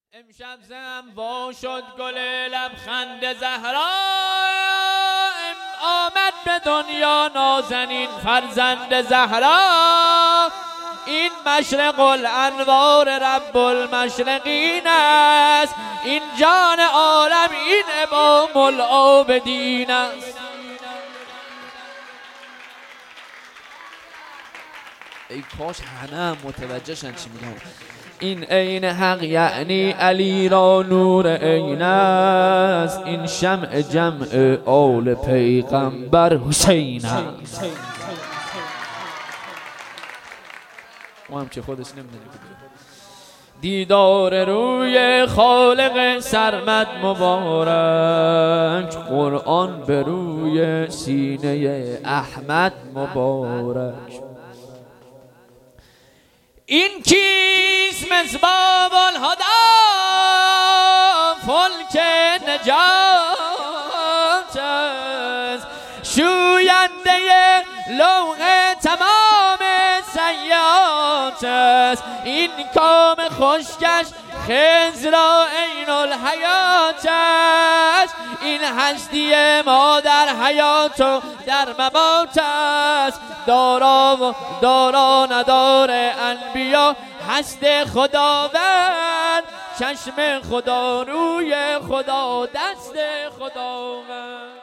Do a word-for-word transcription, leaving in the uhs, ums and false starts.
امشب زم وا شد گل لبخند زهرا، آمد به دنیا نازنین فرزند زهرا. این مشرق الانوار رب المشرقین است، این جان عالم این امام العابدین است. ای کاش همه متوجه شن چی میگن. این عین حق یعنی علی را نور عین است، این شمع جمع آل پیغمبر حسین است. ما هم که خودش نمیدونیم. دیدار روی خالق سرمد مبارک، قرآن به روی سینه احمد مبارک. این کیست مصباح الهدی فلک نجات است، شوینده لوح تمام سیئات است. این کام خشکش خضر را عین الحیات است، این هستی ما در حیات و در ممات است. دارا و دارا ندار انبیا هست خداوند، چشم خدا روی خدا دست خداوند.